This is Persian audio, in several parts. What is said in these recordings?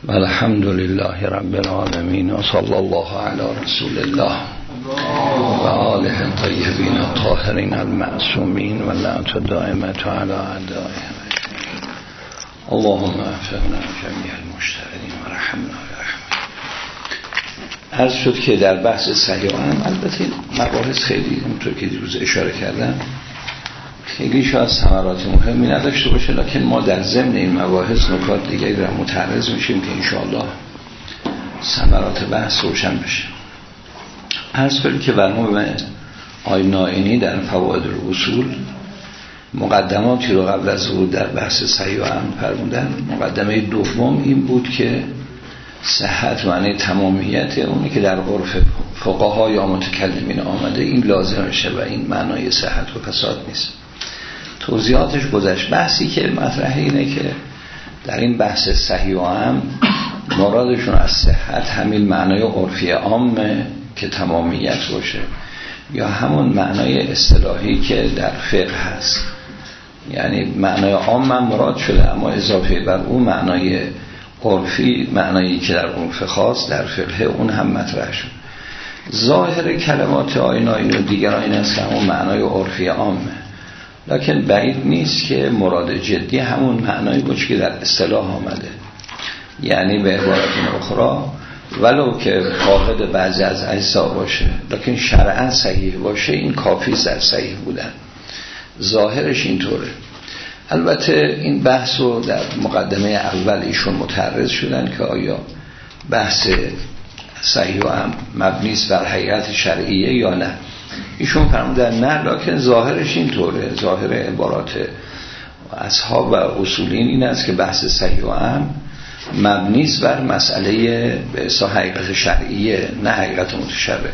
الحمد لله رب العالمين و صلی الله علی رسول الله و آله الطیبین الطاهرین المعصومین و لعنت دائمة علی اعدائهم. اللهم وفقنا جمیع المشتغلین و رحمنا برحمتک. عرض شد که در بحث صحیح هم البته مباحث خیلی اونطور که دیروز اشاره کردم خیلی شاید ثمرات مهمی نداشته باشه، لکن ما در ضمن این مباحث نکات دیگری را متعرض میشیم که انشاءالله ثمرات بحث روشن بشه. عرض کنیم که مرحوم آقای نائینی در فوائد الاصول مقدماتی رو قبل از ورود در بحث صحیح و عام فرمودن. مقدمه دوم این بود که صحت معنی تمامیت، اونی که در عرف فقها یا متکلمین آمده این لازمشه و این معنای صحت و فساد نیست. توضیحاتش گذشت. بحثی که مطرحه اینه که در این بحث صحیح و عام مرادشون از صحت همین معنای عرفی عامه که تمامیت باشه، یا همون معنای اصطلاحی که در فقه هست، یعنی معنای عام من مراد شده اما اضافه بر اون معنای عرفی، معنایی که در عرف خاص در فقه اون هم مطرح شد. ظاهر کلمات آینایی و دیگران این است که همون معنای عرفی عامه، لکن بعید نیست که مراد جدی همون معنایی باشه که در اصطلاح آمده. یعنی به عبارت اخرى ولو که فاقد بعضی از اجزا باشه لکن شرعا صحیح باشه، این کافی در صحیح بودن. ظاهرش اینطوره. البته این بحث رو در مقدمه اول ایشون متعرض شدن که آیا بحث صحیح و عام مبنی است بر حقیقت شرعیه یا نه. ایشون فرمودن نه، لکن ظاهرش اینطوره. ظاهر عبارات اصحاب و اصولین این است که بحث صحیح و عام مبنی است بر مسئله به اصطلاح حقیقت شرعیه نه حقیقت متشرعه.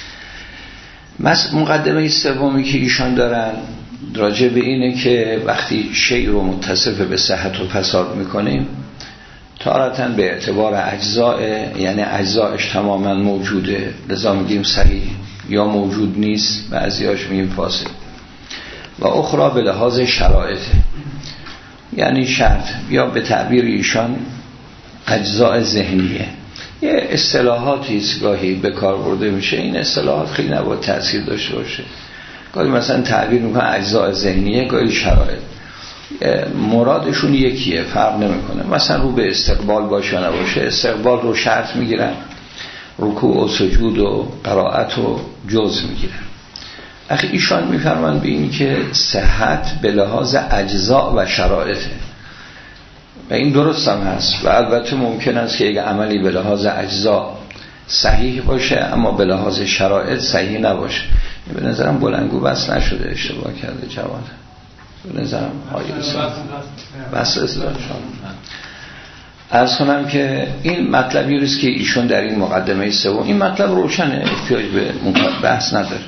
مقدمه سومی که ایشان دارن راجع به اینه که وقتی شیء رو متصف به صحت و فساد میکنیم تارتاً به اعتبار اجزاء، یعنی اجزایش تماما موجوده لذا میگیم صحیح، یا موجود نیست بعضیاش میگیم فاسد، و اخرى به لحاظ شرایط، یعنی شرط، یا به تعبیر ایشان اجزاء ذهنیه. یه اصطلاحاتی است گاهی به کار برده میشه، این اصطلاحات خیلی نباید تأثیر داشته باشه. گاهی مثلا تعبیر میکنه اجزاء ذهنیه، گاهی شرایط، مرادشون یکیه، فرق نمیکنه. مثلا رو به استقبال باشه یا نباشه، استقبال رو شرط میگیرن، رکوع و سجود و قرائت و جز میگیرن. اخی ایشان میفرمان به این که صحت به لحاظ اجزاء و شرایطه و این درست هم هست، و البته ممکن است که یک عملی به لحاظ اجزاء صحیح باشه اما به لحاظ شرایط صحیح نباشه. به نظرم بلنگو بس نشده، اشتباه کرده جواد. به نظرم بس اصلاح شد. عرض کنم که این مطلبی است که ایشون در این مقدمه سوم، این مطلب روشنه، احتیاج به بحث نداره.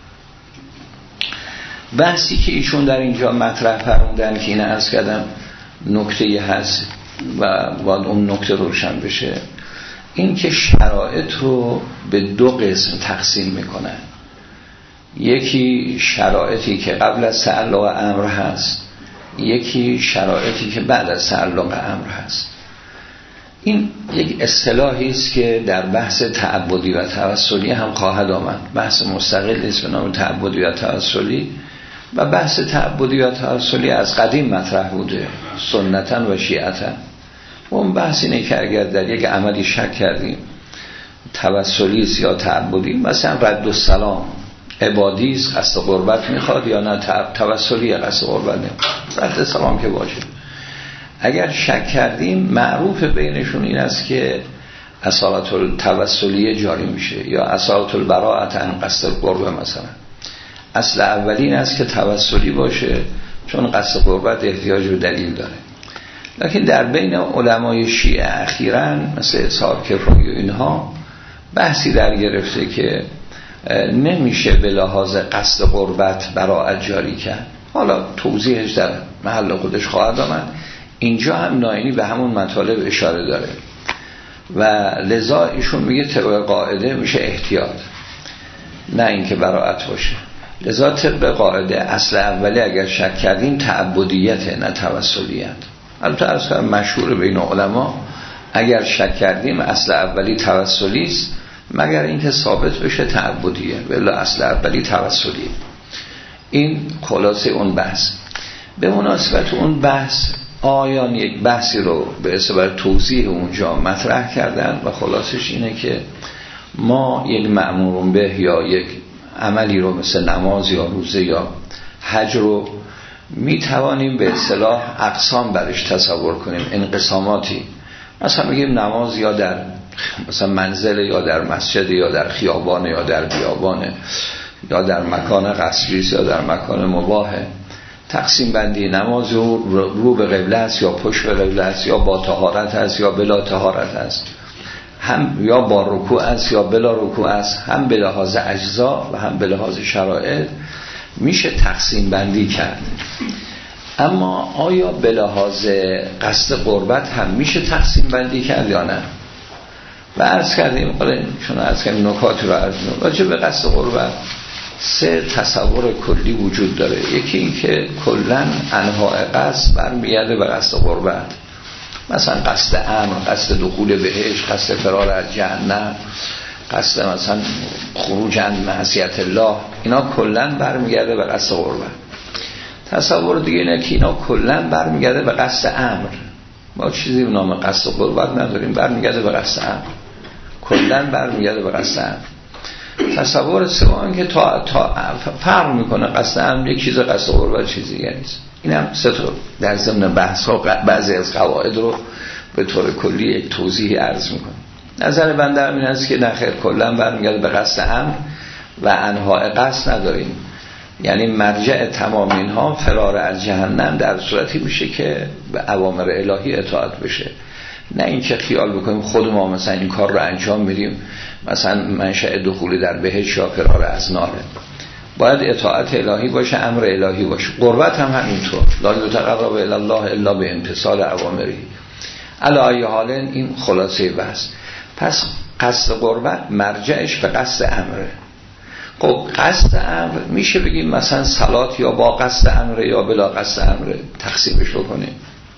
بحثی که ایشون در اینجا مطرح فرمودن که این عرض کردم نکته هست و باید اون نکته روشن بشه، این که شرایط رو به دو قسم تقسیم میکنن. یکی شرایطی که قبل از تعلق امر هست، یکی شرایطی که بعد از تعلق امر هست. این یک اصطلاحی است که در بحث تعبدی و توسلی هم خواهد آمد. بحث مستقلی است به نام تعبدی و توسلی، و بحث تعبدی و توسلی از قدیم مطرح بوده، سنتا و شیعتا. اون بحث اینه که اگر در یک عملی شک کردیم توسلی است یا تعبدی، مثلا رد السلام عبادی است قصد قربت میخواد یا نه توسلی قصد قربت نمیخواد، رد السلام که باشه. اگر شک کردیم معروف بینشون این است که اصالت التوسلیه جاری میشه یا اصالت البراءت عن قصد قربه. مثلا اصل اولین است که توسلی باشه چون قصد قربت احتیاج به دلیل داره. لکن در بین علمای شیعه اخیراً مثل اسحاق کفایی و اینها بحثی در گرفته که نمیشه به لحاظ قصد قربت براءت جاری کرد. حالا توضیحش در محل خودش خواهد آمد. اینجا هم نائینی به همون مطالب اشاره داره و لذا ایشون میگه طبق قاعده میشه احتیاط، نه اینکه براءت باشه. لذا طبق قاعده اصل اولی اگر شک کردیم تعبدیته نه توسلیت. البته از مشهور بین علما اگر شک کردیم اصل اولی توسلی است، مگر اینکه ثابت بشه تعبدیه، ولی اصل اولی توسلیه. این خلاصه اون بحث. به مناسبت اون بحث آیان یک بحثی رو به اعتبار توضیح اونجا مطرح کردن و خلاصش اینه که ما یک مأمورون به یا یک عملی رو مثل نماز یا روزه یا حج رو می توانیم به اصطلاح اقسام برش تصور کنیم، انقساماتی. مثلا بگیم نماز یا در مثلا منزل یا در مسجد یا در خیابان یا در بیابان یا در مکان قصری یا در مکان مباحه. تقسیم بندی نماز رو به قبله است یا پشت به قبله است، یا با طهارت است یا بلا طهارت است، هم یا با رکوع است یا بلا رکوع است، هم به لحاظ اجزا و هم به لحاظ شرایط میشه تقسیم بندی کرد. اما آیا به لحاظ قصد قربت هم میشه تقسیم بندی کرد یا نه؟ و عرض کردیم چون عرض کردیم نکات رو عرض کنیم راجع به قصد قربت 3 تصور کلی وجود داره. یکی این که کلن انواع قصد برمیگرده به قصد قربت، مثلا قصد امر، قصد دخول بهشت، قصد فرار از جهنم، قصد مثلا خروج عن معصیت الله، اینا کلن برمیگرده به قصد قربت. تصور دیگه اینه که اینا کلن برمیگرده به قصد امر. ما چیزی به نام قصد قربت نداریم، برمیگرده به قصد امر، کلن برمیگرده به قصد امر. تصور سوم که تا فرق میکنه قصد امر یک چیز، قصد قربت چیزی نیست. اینم 3 تا در ضمن بحث ها بعضی از قواعد رو به طور کلی یک توضیحی عرض میکنه. نظر بنده این است که نخیر، کلن برمیگرده به قصد امر و انواع قصد نداریم. یعنی مرجع تمام اینها فرار از جهنم در صورتی میشه که به اوامر الهی اطاعت بشه، نه اینکه خیال بکنیم خود ما مثلا این کار رو انجام میدیم مثلا منشأ دخول در بهشت یا فرار از ناره. باید اطاعت الهی باشه، امر الهی باشه. قربت هم همینطور، لا یتقرب الی الله الا بامتثال اوامره. علی ای حال این خلاصه بحث. پس قصد قربت مرجعش به قصد امره. خب قصد امر میشه بگیم مثلا صلات یا با قصد امره یا بلا قصد امره، تقسیمش بکنیم.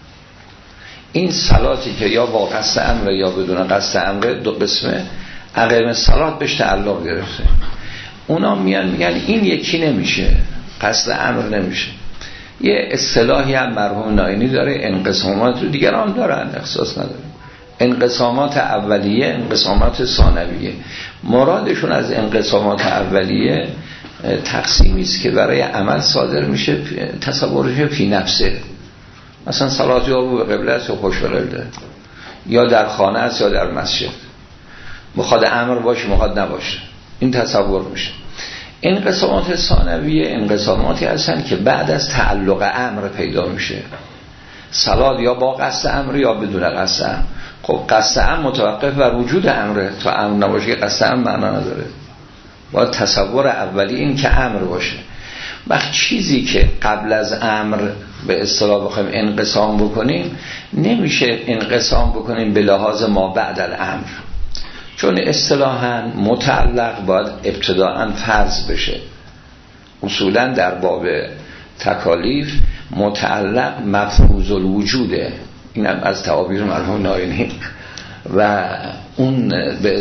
این صلاتی که یا با قصد امره یا بدون قصد امره 2 قسمه. اقیم صلات بهش تعلق گرفته، اونا میگن این یکی نمیشه، قصد امر نمیشه. یه اصطلاحی هم مرحوم ناینی داره، انقسامات رو دیگران دارن، اختصاص نداره. انقسامات اولیه، انقسامات ثانویه. مرادشون از انقسامات اولیه تقسیمی است که برای عمل صادر میشه، تصورش فی نفسه. مثلا صلات یا رو به قبله است یا پشت به قبله، یا در خانه است یا در مسجد، مخواد امر باشه مخواد نباشه، این تصور میشه. انقسامات ثانویه انقساماتی هستن که بعد از تعلق امر پیدا میشه. صلات یا با قصد امر یا بدون قصد امر. خب قصد امر متوقف بر وجود امره، تا امر نباشه که قصد امر معنا نداره. باید تصور اولی این که امر باشه. وقت چیزی که قبل از امر به اصطلاح بخوایم انقسام بکنیم، نمیشه انقسام بکنیم به لحاظ ما بعد الامر، چون اصطلاحاً متعلق باید ابتداءً فرض بشه. اصولاً در باب تکالیف متعلق مفروض الوجوده، اینم از تعابیر مرحوم ناینی. و اون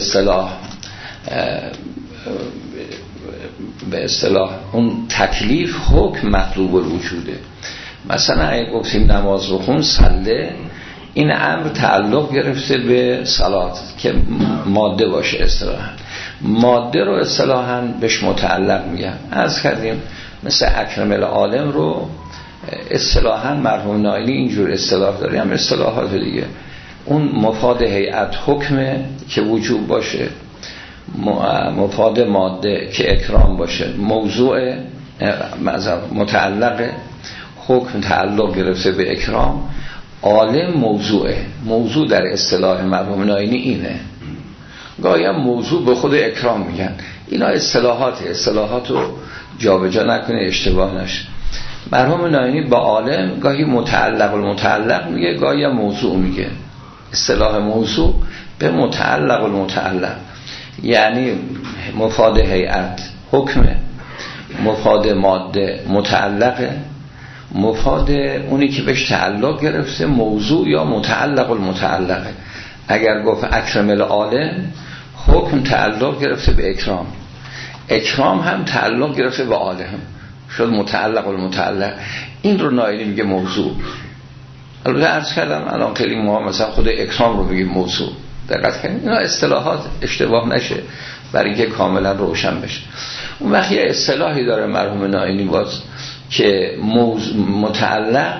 به اصطلاح اون تکلیف حکم مطلوب الوجوده. مثلا اگه گفتیم نماز بخون صله، این امر تعلق گرفته به صلات که ماده باشه. اصطلاحاً ماده رو اصطلاحاً بهش متعلق میگن. عرض کردیم مثل اکرم العالم رو اصطلاحاً مرحوم ناینی اینجور اصطلاح داره، هم اصطلاحات دیگه. اون مفاد هیئت حکمه که وجوب باشه، مفاد ماده که اکرام باشه، موضوع متعلق حکم تعلق گرفته به اکرام، عالم موضوع در اصطلاح مرحوم ناینی اینه. گاهی هم موضوع به خود اکرام میگن. اینا اصطلاحات رو جابجا نکنه، اشتباه نشه. مرحوم ناینی با عالم گاهی متعلق میگه، گاهی هم موضوع میگه. اصطلاح موضوع به متعلق، یعنی مفاد هیئت حکمه، مفاد ماده متعلقه، مفاد اونی که بهش تعلق گرفته موضوع یا متعلقه. اگر گفت اکرم العالم، حکم تعلق گرفته به اکرام، اکرام هم تعلق گرفته به عالم، شد متعلق المتعلق. این رو ناینی میگه موضوع. البته عرض کردم الان خیلی مهم مثلا خود اکرام رو بگیم موضوع. دقت کنید اینا اصطلاحات اشتباه نشه برای اینکه کاملا روشن بشه. اون وقت یه اصطلاحی داره مرحوم ناینی باز که متعلق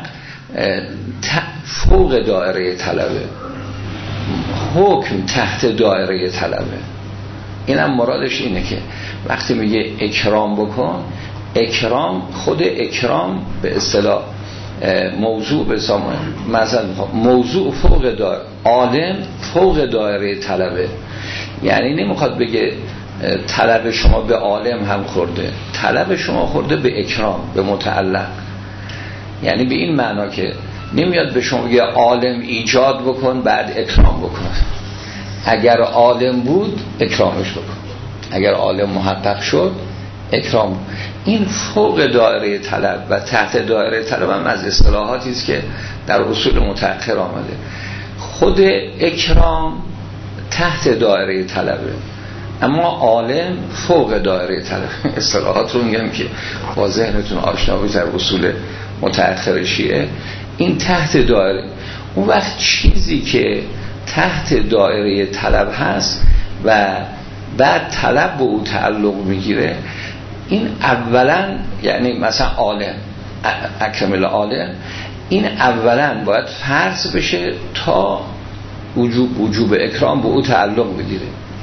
فوق دایره طلبه، حکم تحت دایره طلبه. اینم مرادش اینه که وقتی میگه اکرام بکن، اکرام خود اکرام به اصطلاح موضوع به مثلا موضوع فوق دایره، عالم فوق دایره طلبه. یعنی نمیخواد بگه طلب شما به عالم هم خورده، طلب شما خورده به اکرام، به متعلق. یعنی به این معنا که نمیاد به شما بگه عالم ایجاد بکن بعد اکرام بکن. اگر عالم بود اکرامش بکن، اگر عالم محقق شد اکرام. این فوق دایره طلب و تحت دایره طلب هم از اصطلاحاتی است که در اصول متأخر آمده. خود اکرام تحت دایره طلبه، اما عالم فوق دایره طلب. اصطلاحات رو میگم که با ذهنتون آشنا بشید در اصول متأخر شیعه. این تحت دایره، اون وقت چیزی که تحت دایره طلب هست و بعد طلب به او تعلق میگیره، این اولا یعنی مثلا عالم، اکرم العالم، این اولا باید فرض بشه تا وجوب اکرام به او تعلق بگیره.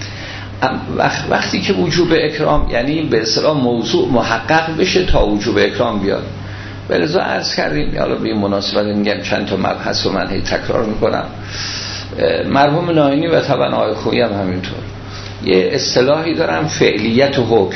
وقتی که وجوب اکرام یعنی به اصطلاح موضوع محقق بشه تا وجوب اکرام بیاد. بلذا عرض کردیم، حالا به این مناسبت میگم چند تا مبحث رو من هی تکرار میکنم. مرحوم ناینی و طبعا آقای خویی هم همینطور یه اصطلاحی دارن، فعلیت و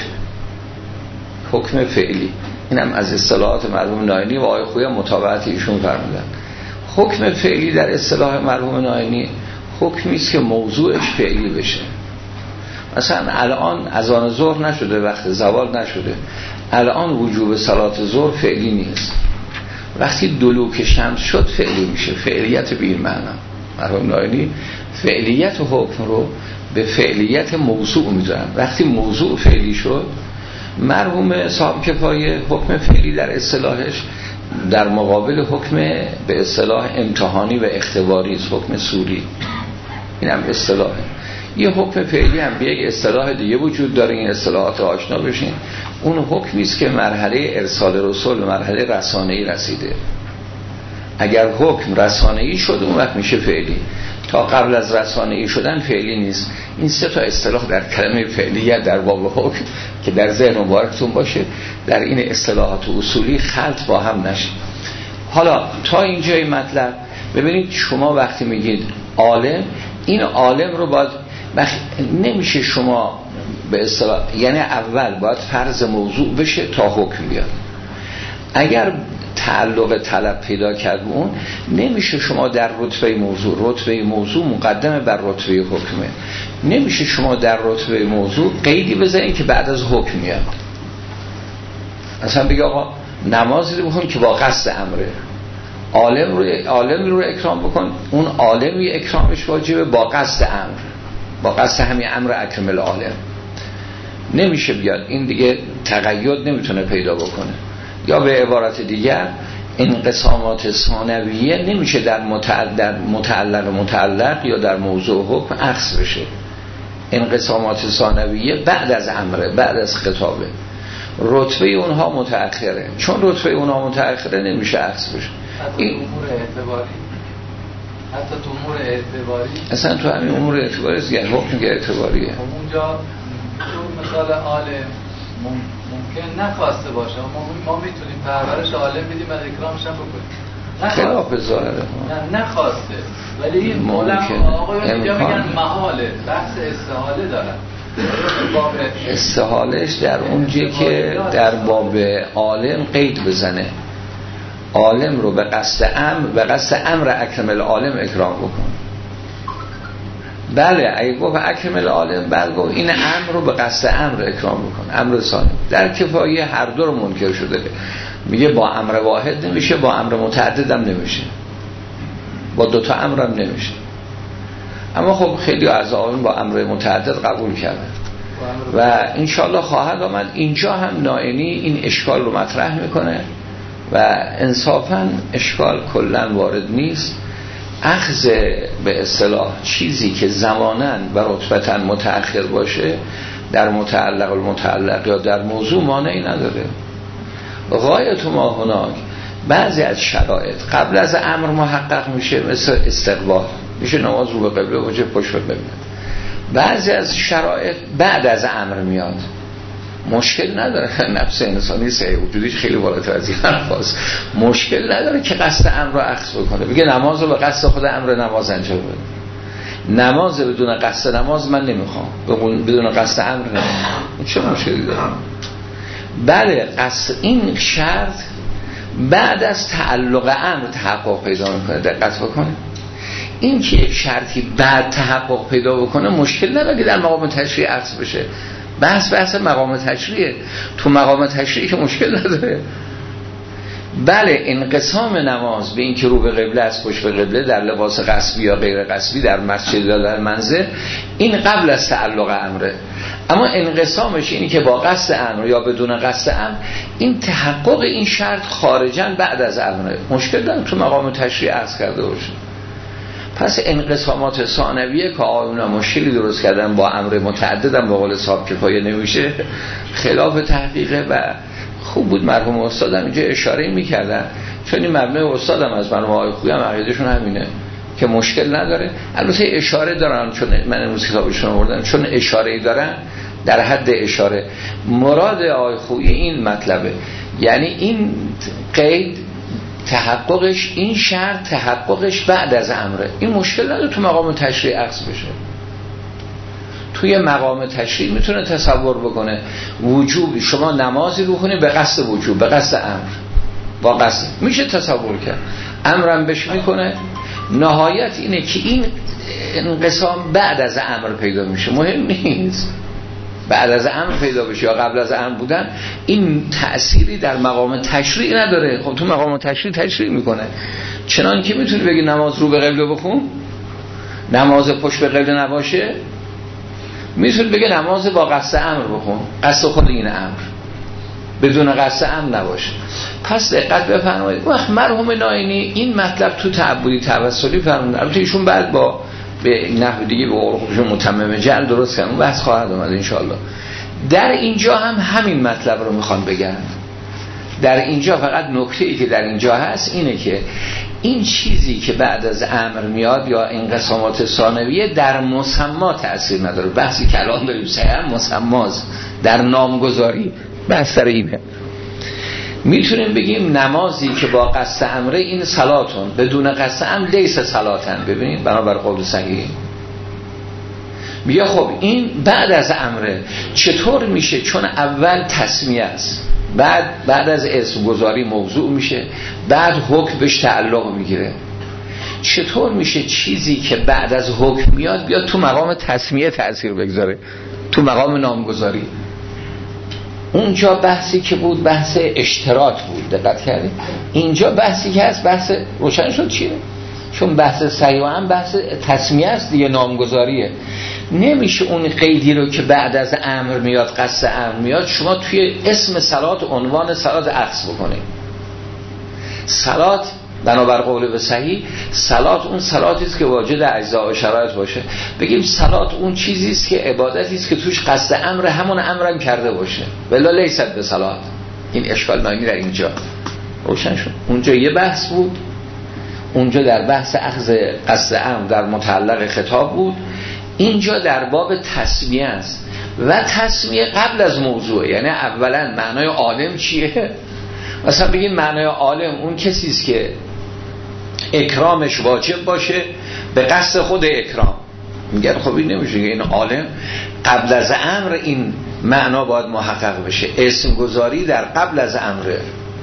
حکم فعلی. اینم از اصطلاحات مرحوم ناینی و آقای خویی مطابقت ایشون فرمودن. حکم فعلی در اصطلاح مرحوم ناینی حکمی است که موضوعش فعلی بشه. مثلا الان اذان ظهر نشده، وقت زوال نشده، الان وجوب صلات ظهر فعلی نیست. وقتی دلوک شمس شد فعلی میشه. فعلیت به این معنا مرحوم ناینی فعلیت و حکم رو به فعلیت موضوع میذارن. وقتی موضوع فعلی شد، مرحوم صاحب کفایه حکم فعلی در اصطلاحش در مقابل حکم به اصطلاح امتحانی و اختباری است، حکم سوری. این هم اصطلاحه. یه حکم فعلی هم به یک اصطلاح دیگه وجود داره، این اصطلاحات آشنا بشین. اون حکمی است که مرحله ارسال رسول، مرحله رسانه‌ای رسیده. اگر حکم رسانه‌ای شد اون وقت میشه فعلی. تا قبل از رسانه‌ای شدن فعلی نیست. این سه تا اصطلاح در کلمه فعلیت در باب حکم که در ذهن مبارکتون باشه، در این اصطلاحات اصولی خلط با هم نشه. حالا تا اینجای مطلب ببینید، شما وقتی میگید عالم، این عالم رو باید نمیشه شما به اصطلاح، یعنی اول باید فرض موضوع بشه تا حکم بیاد. اگر تعلق طلب پیدا کرد اون، نمیشه شما در رتبه موضوع مقدمه بر رتبه حکمه. نمیشه شما در رتبه موضوع قیدی بزنید که بعد از حکم میاد. مثلا بگه آقا نمازی بخون که با قصد امره، عالم رو اکرام بکن، اون عالمی اکرامش واجبه با قصد امر، با قصد همین امر اکرم العالم. نمیشه بیاد، این دیگه تقید نمیتونه پیدا بکنه. یا به عبارت دیگر انقسامات ثانویه نمیشه در متعلق یا در موضوع حکم عکس بشه. انقسامات ثانویه بعد از امره، بعد از خطابه، رتبه اونها متأخره. چون رتبه اونها متأخره نمیشه عکس بشه. این امور اعتباری، حتی تو امور اعتباری، اصلا تو همین امور اعتباری است، یعنی حکم که اعتباریه. اونجا تو مثال عالم ممکن نخواسته باشه، ما میتونیم پرورش عالم بدیم و اکرامش هم بکنیم، خلاف ظاهره، نخواسته. ولی این آقایون اینجا میگن محاله، بحث استحاله دارن. استحالش در اونجایی که در باب عالم قید بزنه، عالم رو به قصد امر اکرم العالم اکرام بکن. بله اگه گفت اکرم العالم، بله گفت این امر رو به قصد امر اکرام بکن، امر ثانی. در کفایه هر دو رو منکر شده، میگه با امر واحد نمیشه، با امر متعدد هم نمیشه، با دوتا امر هم نمیشه. اما خب خیلی از آقایون با امر متعدد قبول کردن و انشالله خواهد آمد. اینجا هم نائینی این اشکال رو مطرح میکنه و انصافا اشکال کلن وارد نیست. اخذ به اصطلاح چیزی که زمانن و رتبتن متأخر باشه در متعلق المتعلق یا در موضوع مانعی نداره. غایت ما هناک بعضی از شرایط قبل از امر محقق میشه، مثل استقبال میشه نماز رو به قبله باشه پشت به قبله. بعضی از شرایط بعد از امر میاد، مشکل نداره. نفس انسانی سعی وجودیش خیلی بالاتر از این حرفاست. مشکل نداره که قصد امر رو اخذ بکنه، بگه نماز رو به قصد خود امر نماز انجام بده. نماز بدون قصد نماز من نمیخوام، بدون قصد امر نمیخوام. چه مشکلی داره؟ بله قصد این شرط بعد از تعلق امر تحقق پیدا میکنه. دقت بکنه، این که یک شرطی بعد تحقق پیدا بکنه مشکل نداره در مقام تشریع عکس بشه. بحث مقام تشریعه. تو مقام تشریع که مشکل نداره. بله انقسام نماز به این که رو به قبله از پشت به قبله در لباس قصبی یا غیر قصبی در مسجد یا در منزل، این قبل از تعلق امره. اما انقسامش اینی که با قصد امر یا بدون قصد امر، این تحقق این شرط خارجاً بعد از امره. مشکل داره تو مقام تشریع عرض کرده باشه. پس انقسامات ثانویه که آقایون مشکلی درست کردن با امر متعددم به قول صاحب کفایه نمیشه، خلاف تحقیقه و خوب بود مرحوم استادم اینجا اشاره میکردن، چون این مبنای استادم از مرحوم آقای خویی هم عقیدهشون همینه که مشکل نداره. البته اشاره دارن، چون من امروز کتابشون آوردم، چون اشاره‌ای دارن در حد اشاره. مراد آقای خویی این مطلبه، یعنی این قید تحققش، این شرط تحققش بعد از امره. این مشکل نداره تو مقام تشریع عکس بشه. توی مقام تشریع میتونه تصور بکنه وجوب، شما نمازی رو کنی به قصد وجوب، به قصد امر، با قصد میشه تصور کرد. امرم بهش میکنه. نهایت اینه که این انقسام بعد از امر پیدا میشه. مهم نیست بعد از امر پیدا بشه یا قبل از امر بودن، این تأثیری در مقام تشریع نداره. خب تو مقام تشریع میکنه. چنان که میتونی بگی نماز رو به قبله بخون، نماز پشت به قبله نباشه، میتونی بگی نماز با قصد امر بخون، قصد خود این امر، بدون قصد امر نباشه. پس دقت بفرمایید. وقت مرحوم نائینی این مطلب تو تعبدی توسلی فرمودن. البته ایشون بعد با به نحو دیگه به قولشون متمم جعل درست کردن، اون بحث خواهد اومد انشالله. در اینجا هم همین مطلب رو میخوان بگن. در اینجا فقط نکته‌ای که در اینجا هست اینه که این چیزی که بعد از امر میاد یا انقسامات ثانویه در مسما تأثیر نداره. بحثی که الان داریم سعیم مسماست در نامگذاری. بحث سر اینه. میتونیم بگیم نمازی که با قصد امره این صلاتون، بدون قصد امر لیس صلاتن. ببینید بنابر قول صحیح میگه خب این بعد از امره. چطور میشه؟ چون اول تسمیه است، بعد از اسم گذاری موضوع میشه، بعد حکم بهش تعلق میگیره. چطور میشه چیزی که بعد از حکم میاد بیاد تو مقام تسمیه تأثیر بگذاره، تو مقام نامگذاری؟ اونجا بحثی که بود بحث اشتراک بود. دقت کردید؟ اینجا بحثی که هست بحث روشن شد چیه؟ چون بحث صحیح هم بحث تسمیه است دیگه، نامگذاریه. نمیشه اون قیدی رو که بعد از امر میاد، قصد امر میاد، شما توی اسم صلات عنوان صلات عکس بکنید. صلات بنابر قول به صحیح، صلات اون صلاتی است که واجد اجزا و شرایط باشه. بگیم صلات اون چیزی است که عبادتی است که توش قصد امر همون امرم کرده باشه، ولی لیست به صلات. این اشکال نمیره. اینجا روشن شد. اونجا یه بحث بود، اونجا در بحث اخذ قصد امر در متعلق خطاب بود، اینجا در باب تسمیه است و تسمیه قبل از موضوع. یعنی اولا معنای عالم چیه؟ مثلا بگیم معنای عالم اون کسی است که اکرامش واجب باشه به قصد خود اکرام. میگن خب این نمیشه، این عالم قبل از امر این معنا باید محقق بشه. اسم گذاری در قبل از امره،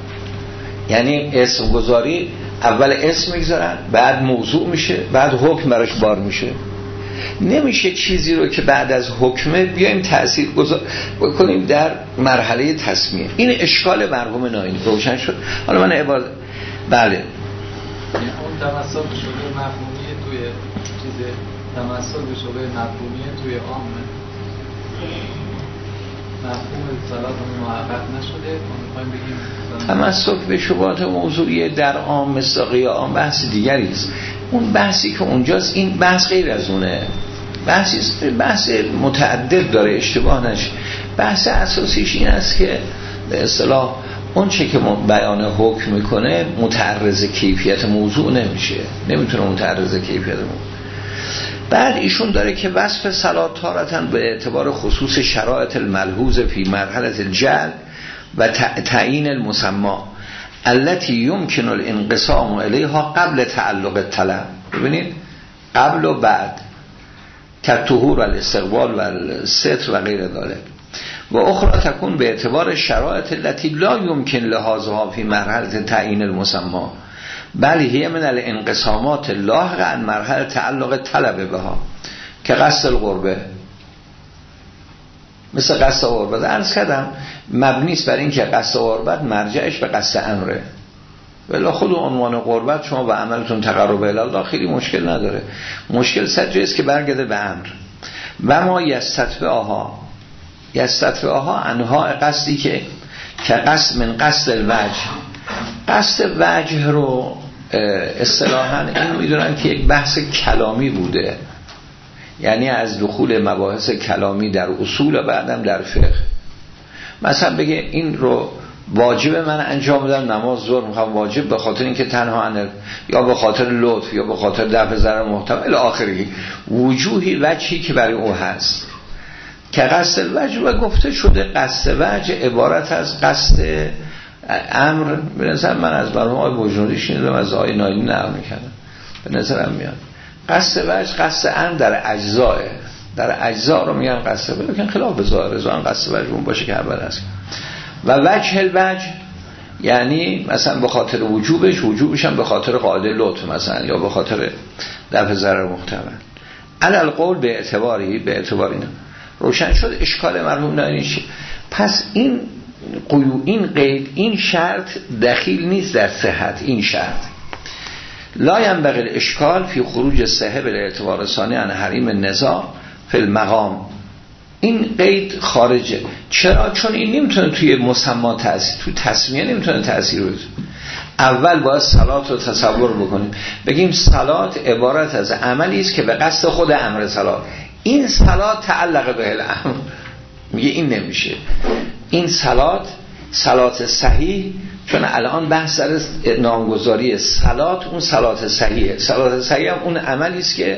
یعنی اسم گذاری اول اسم میگذارن، بعد موضوع میشه، بعد حکم براش بار میشه. نمیشه چیزی رو که بعد از حکمه بیایم تأثیر بکنیم در مرحله تسمیه. این اشکال مرحوم نائینی. روشن شد؟ حالا من عبارت بله اون تمثال شده مفهومی توی چیز تمسک به شبه مفهومیه توی عامه، مفهوم صلات محقق نشده، ما میخوایم بگیم تمسک به شبهات موضوعی در عام مثل قیام بحث دیگری است. اون بحثی که اونجاست این بحث غیر از اونه، بحث متعدد داره، اشتباه نشه. بحث اساسیش این است که به اصطلاح اون چه که بیان حکم میکنه متعرض کیفیت موضوع نمیشه، نمیتونه متعرض کیفیت موضوع. بعد ایشون داره که وصف صلات تارتن به اعتبار خصوص شرایط الملحوظ فی مرحله الجلب و تعیین المسمى التي يمكن الانقسام الیها قبل تعلق الطلب. ببینید قبل و بعد که طهور و الاستقبال و الستر و غیر ذلك، و اخرى تكون به اعتبار شرایط التي لا يمكن لحاظها فی مرحله تعیین المسمى بل هي من الانقسامات لاحقه عن مرحله تعلق طلب بها که قصد القربه، مثل قصد قربت عرض کردم مبنیست بر این که قصد قربت مرجعش به قصد امره، ولی خود عنوان قربت شما به عملتون تقرب الی الله خیلی مشکل نداره، مشکل سر است که برگرده به امر. و ما یستطفئها انها قصدی که قصد من قصد الوجه، قصد وجه رو اصطلاحاً این میدونن که یک بحث کلامی بوده، یعنی از دخول مباحث کلامی در اصول و بعدم در فقه. مثلا بگه این رو واجب من انجام بدم، نماز ظهر میخوام واجب به خاطر اینکه تنها یا به خاطر لطف یا به خاطر دفع ضرر محتمل الی آخره، وجوهی وجهی که برای او هست که قصد الوجه. و گفته شده قصد وجه عبارت از قصد امر. به نظر من از مرحوم آقای بجنوردی شنیدم، از آقای نایمی نقل می‌کردم، به نظرم میاد قصد وجه قصد امر در اجزاء، در اجزاء رو میگن قصد وجه، لیکن خلاف ظاهر ظاهر قصد وجه اون باشه که اول است. و وجه الوجه یعنی مثلا به خاطر وجوبش هم به خاطر قاعده لطف مثلا، یا به خاطر دفع ضرر محتمل. علی القول به اعتبار اینا روشن شد اشکال مرحوم نایمی چیه. پس این قید، این شرط دخیل نیست در صحت. این شرط لا ينبغي الاشکال فی خروج الصحه بالاعتبار ثانی عن حریم النزاع فی المقام. این قید خارجه. چرا؟ چون این نمیتونه توی مسما تأثیر، توی تسمیه نمیتونه تأثیر بذاره. اول باید صلات رو تصور بکنیم، بگیم صلات عبارت از عملی است که به قصد خود امر صلات، این صلات تعلق به الامر. میگه این نمیشه، این صلات صحیح، چون الان بحث در نامگذاری صلات، اون صلات صحیحه. صلات صحیح هم اون عملی است که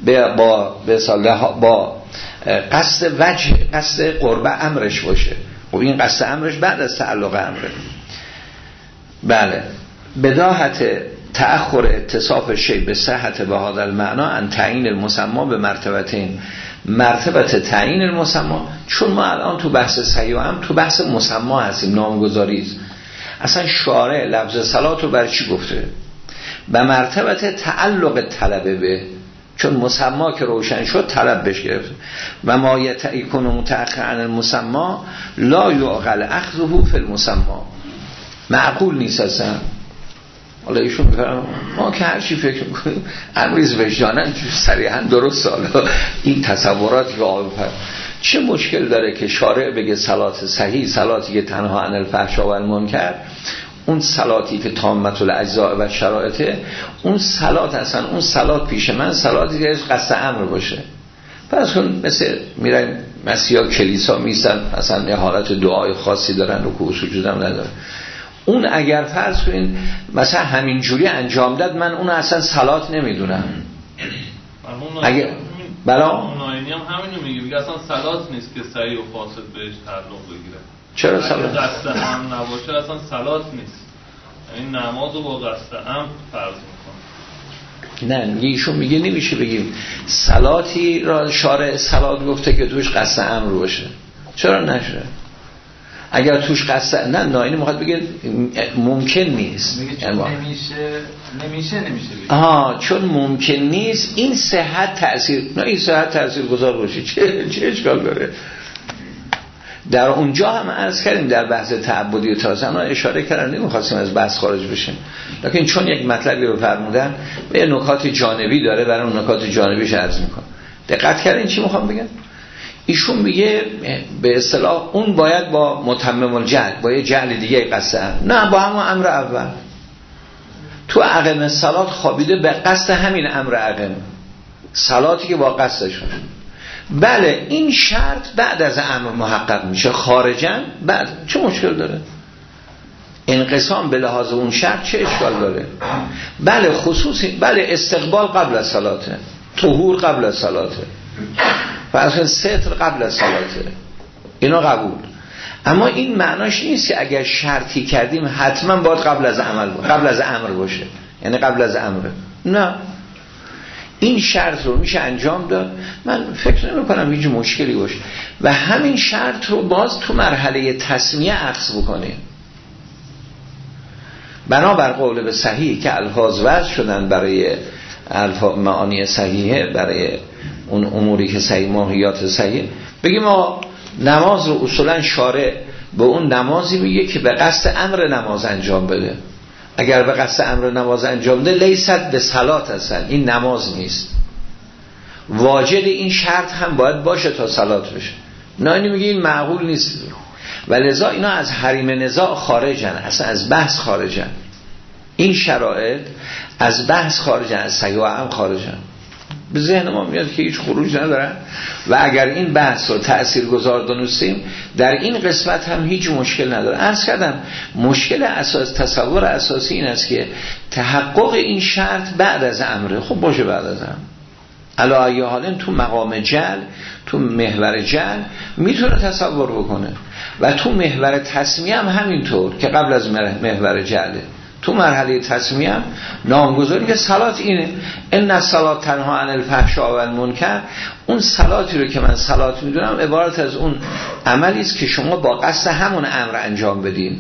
با قصد وجه، قصد قربه امرش باشه. و این قصد امرش بعد از تعلق امره. بله، بداهت تأخر اتصاف شیء به صحت به هذا المعنی ان تعیین المسما به مرتبتین. مرتبت تعیین المسما، چون ما الان تو بحث صحیح و هم تو بحث مسما هستیم، نامگذاری است. اصلا شارع لفظ صلات رو برای چی گفته؟ به مرتبت تعلق طلبه به، چون مسما که روشن شد طلب بهش گرفت. و ما یکون متأخر عن المسما لا یعقل اخذه فی المسما، معقول نیست اصلا. حالا ایشون میفرمایند ما که هر چی فکر میکنیم امریز وجدانن صریحا درست. حالا این تصوراتی که چه مشکل داره که شارع بگه صلات صحیح، صلاتی که تنها عن الفحشاء و المنکر، اون صلاتی که تامت الاجزاء و شرایطه، اون صلات اصلا، اون صلات پیش من صلاتی که قصد امر باشه. پس کن مثل میرن مسیحا کلیسا میستن اصلا یه حالت دعای خاصی دارن، رکوع و سجود هم نداره. اون اگر فرض کنین مثلا همین جوری انجام داد، من اون اصلا صلات نمیدونم. اگه بلا نایمی هم همینو میگه اصلا صلات نیست که صحیح و فاسد بهش تعلق بگیره. چرا صلات؟ اگه قصد هم نباشه اصلا صلات نیست. این نماز رو با قصد هم فرض میکنه. نه، ایشون میگه نمیشه بگیم صلاتی را شارع صلات گفته که توش قصد امر باشه. چرا نشه؟ اگر توش قصد، نه نایمی میخواد بگه ممکن نیست. میگه چون نمیشه چون ممکن نیست. این صحت تأثیر، نه این صحت تأثیر گذار باشه چه اشکال داره؟ در اونجا هم عرض کردیم در بحث تعبدی و تازه‌نا اشاره کردن، نمی‌خواستیم از بحث خارج بشیم، لکن چون یک مطلبی رو فرمودن به نکات جانبی داره، برای اون نکات جانبیش عرض می‌کنم. دقت کردین چی می‌خوام بگم؟ ایشون میگه به اصطلاح اون باید با متمم الجهل، با یه جهل دیگه قصد، نه با همون امر اول. تو اقم الصلات خوابیده به قصد همین امر اقم، صلاتی که با قصدش باشه. بله این شرط بعد از امر محقق میشه خارجاً، بعد چه مشکل داره؟ انقسام به لحاظ اون شرط چه اشکال داره؟ بله خصوصی، بله استقبال قبل از صلاته، طهور قبل از صلاته، و اصلا ستر قبل از صلاته، اینا قبول. اما این معناش نیست که اگر شرطی کردیم حتما باید قبل از امر باشه، یعنی قبل از امر. نه، این شرط رو میشه انجام داد، من فکر نمی کنم هیچ مشکلی باشه، و همین شرط رو باز تو مرحله تسمیه عکس بکنیم. بنابر قول به صحیح که الفاظ وضع شدن برای معانی صحیحه، برای اون اموری که صحیح، ماهیات صحیح، بگیم ما نماز رو اصولا شارع به اون نمازی میگه که به قصد امر نماز انجام بده. اگر به قصد امر نماز انجام ده لیست به صلات هستن، این نماز نیست. واجد این شرط هم باید باشه تا صلات بشه. نه اینی میگه این معقول نیست، و لذا اینا از حریم نزاع خارجن، اصلا از بحث خارجن. این شرایط از بحث خارجن، از صحیح و عام خارجن. به ذهن ما میاد که هیچ خروج ندارن، و اگر این بحث رو تأثیرگذار دونستیم در این قسمت هم هیچ مشکل نداره. عرض کردم مشکل اساس، تصور اساسی این است که تحقق این شرط بعد از امره. خب باشه بعد از امر، علی ای حال تو مقام جل، تو محور جل میتونه تصور بکنه، و تو محور تسمیه هم همینطور که قبل از محور جله. تو مرحله تسمیه هم نامگذاری که صلات اینه، ان الصلات تنها عن الفحشاء و المنکر. اون صلاتی رو که من صلات میدونم عبارت از اون عملی است که شما با قصد همون امر انجام بدین،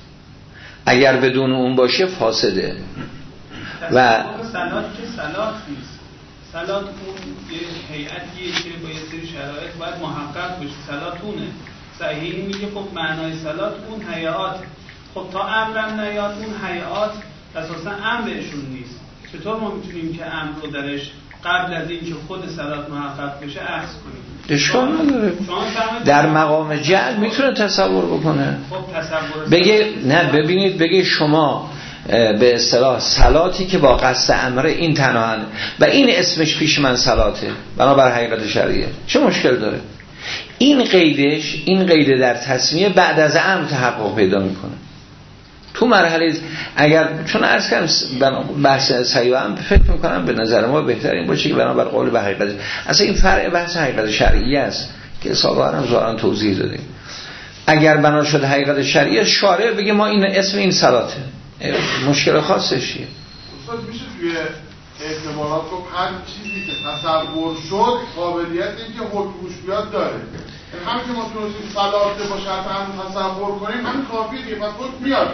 اگر بدون اون باشه فاسده. و صلات که صلات نیست، صلات اون یه هیئتیه که با یه سری شرایط باید محقق بشه، صلاتونه. صحیح میگه خب معنای صلات اون هیئات، خب تا امرم نیاد اون هیئات اساسا امرشون نیست. چطور ما میتونیم که امر رو درش قبل از این که خود صلات محقق بشه عکس کنیم؟ اشکال نداره، در مقام جعل میتونه تصور بکنه. خب تصور بگه نه، ببینید بگه شما به اصطلاح صلاتی که با قصد امره این تنها، و این اسمش پیش من صلاته بنابر حقیقت شرعیه، چه مشکل داره؟ این قیدش، این قید در تسمیه بعد از امر تحقق پیدا میکنه. تو مرحله اگر چون عرض کردم بحث صحیح هم فکر میکنم به نظر ما بهترین باشه که بنابر قول به حقیقت، اصلا این فرع بحث حقیقت شرعی است که سابقا هم ظاهرا توضیح دادیم. اگر بنا شد حقیقت شرعی، شارع بگه ما این اسم این صلاته، مشکل خاصش چیه؟ استاد میشه توی احتمالات رو هر چیزی که تصور شد قابلیت اینکه حکمش بیاد داره، همین که ما تونستیم صلاته با شرط هم تصور کنیم همین کافیه که پس حکم بیاد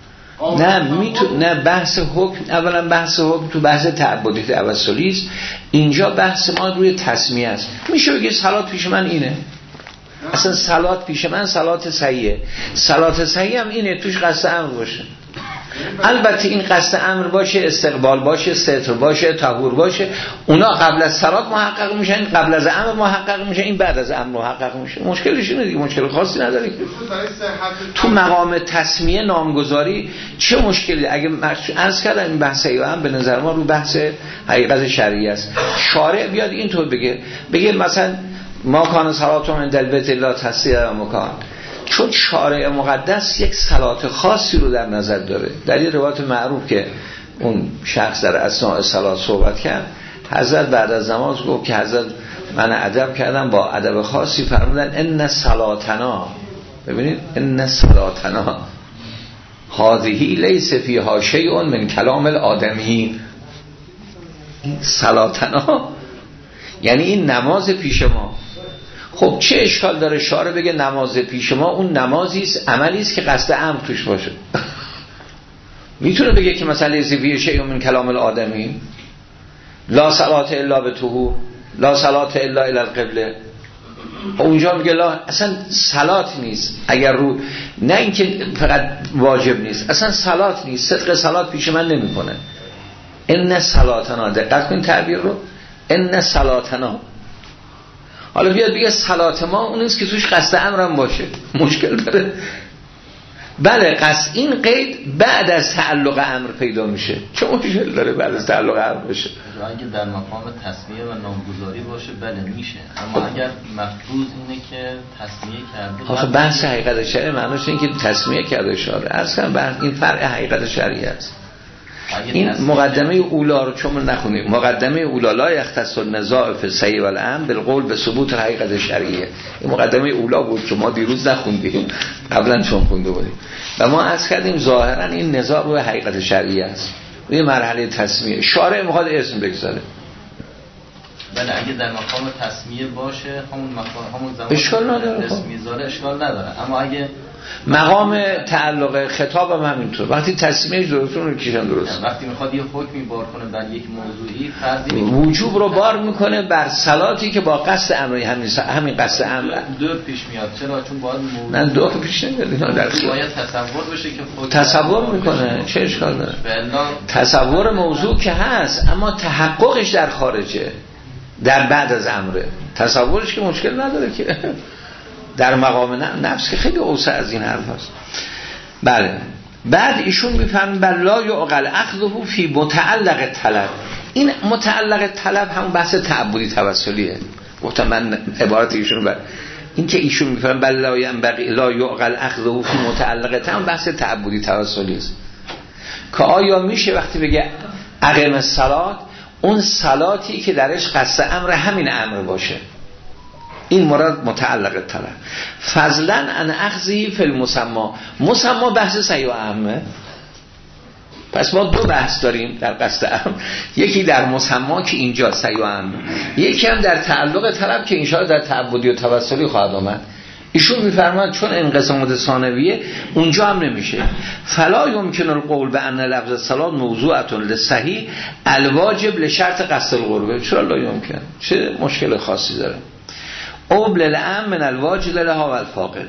توش. نه بحث حکم، اولا بحث حکم تو بحث تعبدی توسلی است، اینجا بحث ما روی تسمیه است. میشه بگه صلات پیش من اینه، اصلا صلات پیش من صلات صحیحه، صلات صحیح هم اینه توش قصد امر باشه. البته این قصد امر باشه، استقبال باشه، ستر باشه، طهور باشه، اونا قبل از صلات محقق میشن، قبل از امر محقق میشن، این بعد از امر محقق میشه. مشکلش اینه دیگه، مشکل خاصی نداره. تو مقام تسمیه نامگذاری چه مشکلی؟ اگه عرض کردم این بحث هم به نظر ما رو بحث حقیقت شرعی است. شارع بیاد اینطور بگه مثلا ما کان صلاتون عند البیت لا تصیح مکان، چون شارع مقدس یک صلات خاصی رو در نظر داره. در این روایت معروف که اون شخص در اثناء صلات صحبت کرد، حضرت بعد از نماز گفت که حضرت من ادب کردم با ادب خاصی، فرمودن ان صلاتنا، ببینید ان صلاتنا هذه لیس فیها شیء من کلام الآدمی. این صلاتنا یعنی این نماز پیش ما. خب چه اشکال داره شارع بگه نماز پیش ما اون نمازی است، عملی است که قصد امر توش باشه؟ میتونه بگه که مثلا لیس فیها شیء من کلام الآدمی، لا صلات الا بطهور، لا صلات الا الی القبله. اونجا میگه لا اصلا صلات نیست، اگر رو نه اینکه فقط واجب نیست، اصلا صلات نیست، صدق صلات پیش من نمیکنه. ان صلاتنا، دقت کن تعبیر رو، ان صلاتنا. حالا بیاد بگه صلات ما اون نیست که توش قصد امرم باشه، مشکل داره. بله قصد این قید بعد از تعلق امر پیدا میشه، چه مشکل داره بعد از تعلق امر باشه؟ اگه در مقام تسمیه و نامگذاری باشه بله میشه، اما اگر مفروض اینه که تسمیه کرده، آخه بحث حقیقت شرعی معناش اینه که تسمیه کرده شاره، اصلا بحث این فرع حقیقت شرعی است. این مقدمه اولا رو چون نخونیم، مقدمه اولا لا یختص النزاع فی الصحیح والامر بالقول به ثبوت حقیقت شرعیه. این مقدمه اولا بود که ما دیروز نخوندیم، قبلا چون خونده بودیم و ما عرض کردیم ظاهرا این نزاع روی حقیقت شرعیه است، روی مرحله تسمیه. شارع میخواد اسم بگذاره. بله اگه در مقام تسمیه باشه همون زمان اشکال نداره، اسم میذاره اشکال نداره، اما اگه مقام تعلق خطاب هم همینطور، وقتی تسمیهش درستون رو کشن درست، وقتی میخواد یه حکمی بار کنه بر یک موضوعی فرضی وجوب رو بار میکنه بر صلاتی که با قصد امری همین قصد امر دو پیش میاد. چرا؟ چون باید نه دو پیش نمیاد، باید تصور بشه که تصور میکنه، چه اشکال داره؟ تصور موضوع که هست اما تحققش در خارجه، در بعد از امره. تصورش که مشکل نداره که در مقام نفس که خیلی اوسع از این حرف هست. بله بعد ایشون میفهمن بلا یعقل اخذه فی متعلق طلب. این متعلق طلب همون بحث تعبدی توسلیه. گفتم من عبارت ایشون بر این که ایشون میفهمن بلا لا یعقل اخذه فی متعلق طلب، بحث تعبدی توسلی است که آیا میشه وقتی بگه اقیم الصلات اون صلاتی که درش قصد امر همین امر باشه، این مراد متعلق طلب. فضلا عن اخذی فی المسما، مسما بحث صحیح و اهمه. پس ما دو بحث داریم در قصد امر، یکی در مسما که اینجا صحیح و اهمه، یکی هم در تعلق طلب که انشاءالله در تعبدی و توسلی خواهد آمد. ایشون میفرماید چون انقسامات ثانویه اونجا هم نمیشه. فلا یمکن القول بان لفظ الصلاه موضوعه للصحیح الواجب لشرط قصد القربه. چرا لا یمکن؟ چه مشکل خاصی داره؟ قبل الام من الواجد لها و الفاقد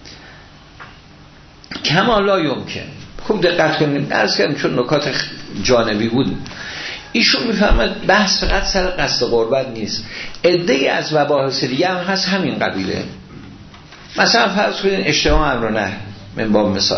کما لا یمکن. خوب دقت کنید، عرض کردم چون نکات جانبی بود. ایشون میفهمد بحث فقط سر قصد قربت نیست، عده‌ای از مباحث دیگه هم هست همین قبیله. مثلا فرض کنید اجتماع امر و نهی من باب مثال،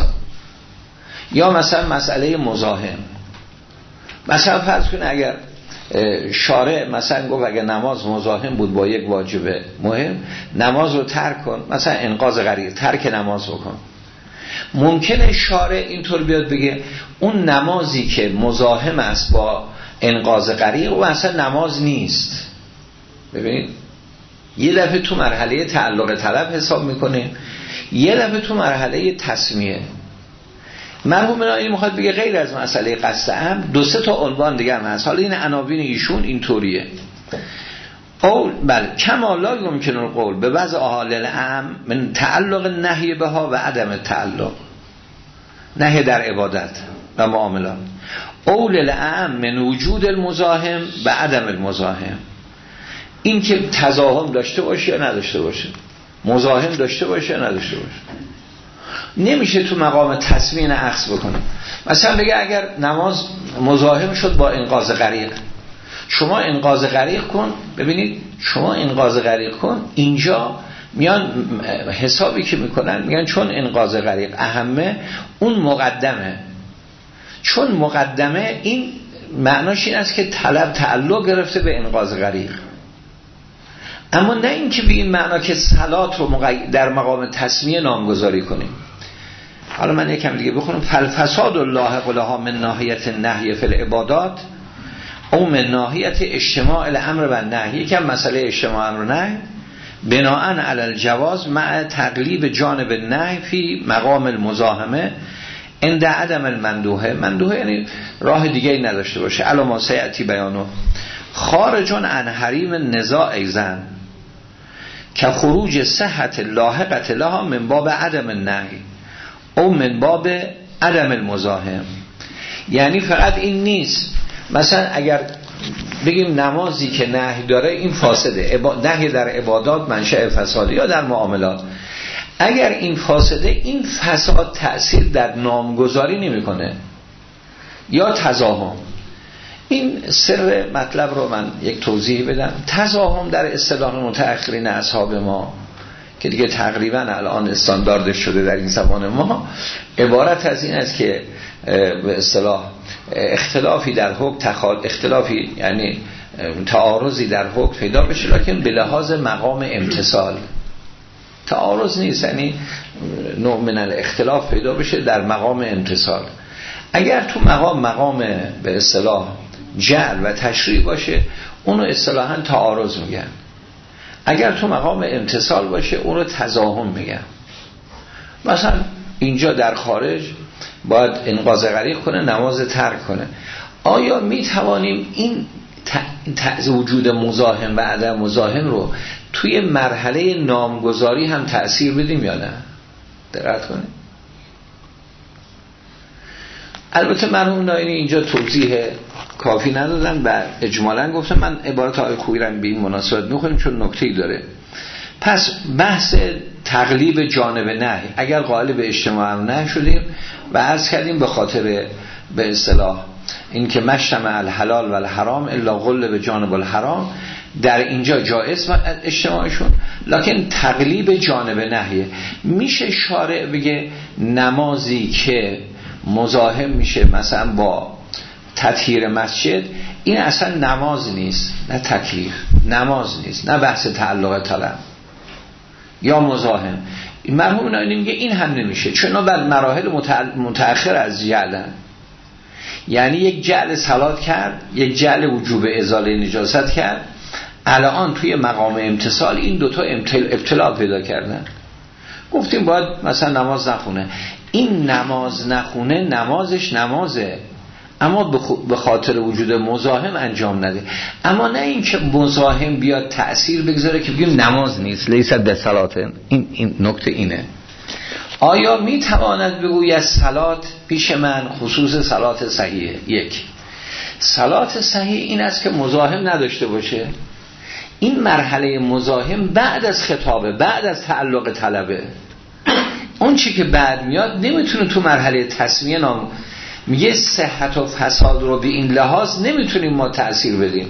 یا مثلا مسئله مزاحم. مثلا فرض کنید اگر شارع مثلا گفت اگر نماز مزاحم بود با یک واجب مهم، نماز رو ترک کن، مثلا انقاذ غریق، ترک نماز بکن. ممکنه شارع اینطور بیاد بگه اون نمازی که مزاحم است با انقاذ غریق و اصلا نماز نیست. ببینید یه دفعه تو مرحله تعلق طلب حساب میکنه، یه دفعه تو مرحله تسمیه. مرحوم این میخواد بگه غیر از مسئله قصد امر دو سه تا عنوان دیگه هم هست. حالا این عناوین ایشون اینطوریه. قول بله کما لا یمکن القول به وضع احال الامر من تعلق نهی بها و عدم تعلق، نهی در عبادت و معاملات. قول الامر من وجود المزاحم و عدم المزاحم، این که تزاحم داشته باشه یا نداشته باشه، مزاحم داشته باشه یا نداشته باشه. نمیشه تو مقام تسمین اخذ بکنه. مثلا بگه اگر نماز مزاحم شد با انقاذ غریق، شما انقاذ غریق کن. ببینید شما انقاذ غریق کن، اینجا میان حسابی که میکنن میگن چون انقاذ غریق اهمه اون مقدمه، چون مقدمه این معناش این است که طلب تعلق گرفته به انقاذ غریق، اما نه این که به این معنا که صلات رو در مقام تسمیه نامگذاری کنیم. حالا من یکم دیگه بخونم. فالفساد اللاحق لها من ناحیت النهی فی العبادات او من ناحیت اجتماع الامر و النهی. یکم مسئله اجتماع امر و نهی بناءً علی الجواز مع تقلیب جانب النهی فی مقام المزاحمه عند عدم المندوحه. مندوحه یعنی راه دیگه ای نداشته باشه. علامه سیاتی بیانو خارجون عن حریم نزاع زن که خروج صحت لاحقت لها من باب عدم النهی او من باب عدم المزاحم. یعنی فقط این نیست، مثلا اگر بگیم نمازی که نهی داره این فاسده، نهی در عبادات منشأ فساد یا در معاملات. اگر این فاسده، این فساد تأثیر در نامگذاری نمیکنه یا تزاحم. این سر مطلب رو من یک توضیح بدم. تزاحم در اصطلاح متأخرین اصحاب ما که دیگه تقریبا الان استانداردش شده در این زمان ما، عبارت از این است که به اصطلاح اختلافی در حکم اختلافی یعنی تعارضی در حکم پیدا بشه، لکن به لحاظ مقام امتصال. تعارض نیست، یعنی نوع من الاختلاف پیدا بشه در مقام امتصال. اگر تو مقام به اصطلاح جعل و تشریع باشه، اونو اصطلاحاً تعارض میگن. اگر تو مقام امتصال باشه، اونو تزاحم میگن. مثلا اینجا در خارج باید انقاذ غریق کنه، نماز ترک کنه. آیا میتوانیم این وجود مزاحم و عدم مزاحم رو توی مرحله نامگذاری هم تأثیر بدیم یا نه؟ دقت کنیم. البته مرحوم ناینی اینجا توضیح کافی ندادن و اجمالاً گفتم. من عبارت آقای خویی را به این مناسبت میخونیم چون نکته‌ای داره. پس بحث تقلیب جانب نهی، اگر قائل به اجتماع هم نه شدیم و عرض کردیم به خاطر به اصطلاح این که مجتمع الحلال و الحرام الا غل به جانب الحرام، در اینجا جایز و اجتماعشون، لکن تقلیب جانب نهیه. میشه شارع بگه نمازی که مزاحم میشه مثلا با تطهیر مسجد، این اصلا نماز نیست، نه تکلیف، نماز نیست، نه بحث تعلق طلب یا مزاحم. مرحوم ناینی میگه این هم نمیشه، چون بر مراحل متأخر از جعلن. یعنی یک جعل صلات کرد، یک جعل وجوب ازاله نجاست کرد، الان توی مقام امتصال این دوتا ابتلا پیدا کردن. گفتیم باید مثلا نماز نخونه. این نماز نخونه نمازش نمازه، اما به خاطر وجود مزاحم انجام نده. اما نه این که مزاحم بیاد تأثیر بگذاره که بگیم نماز نیست، لیست به صلاتن. این نکته اینه. آیا می تواند بگوید صلات پیش من خصوص صلات صحیحه؟ یک، صلات صحیح این است که مزاحم نداشته باشه. این مرحله مزاحم بعد از خطابه، بعد از تعلق طلبه. اون چی که بعد میاد نمیتونه تو مرحله تسمیه نام میگه صحت و فساد رو به این لحاظ نمیتونیم ما تأثیر بدیم.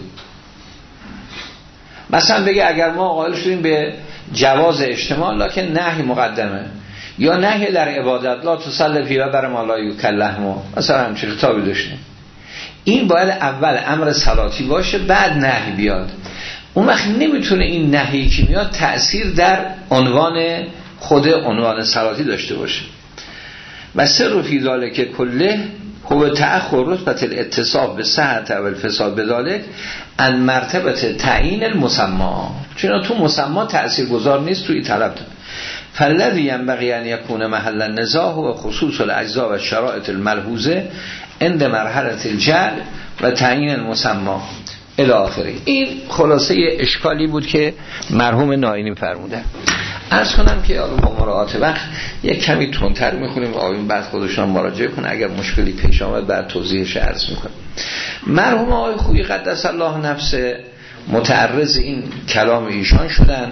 مثلا بگه اگر ما قائل شدیم به جواز اجتماع لکن نهی مقدمه، یا نهی در عبادت لا تصلی فی و بر ما لا یکلهم، مثلا همچین خطابی داشتیم. این باید اول امر صلاتی باشه بعد نهی بیاد. اون وقت نمیتونه این نهی که میاد تأثیر در عنوان خود عنوان صلاتی داشته باشه. و سر فی ذالک کله هو تأخر رتبه الاتصاف به صحت و الفساد بذالک ان مرتبه تعیین المسما، چون تو مسما تأثیر گذار نیست توی طلب. فالذی ينبغي ان يكون محل النزاع و خصوص الاجزاء و شرائط الملحوظه عند مرحله الجعل و تعیین المسما الی آخره. این خلاصه اشکالی بود که مرحوم ناینی فرمودن. عرض کنم که با مراعات وقت یک کمی تندتر میخونیم و آقایون بعد خودشان مراجعه کنه، اگر مشکلی پیش آمد بعد توضیحش عرض میکنم. مرحوم آقای خویی قدس الله نفسه متعرض این کلام ایشان شدن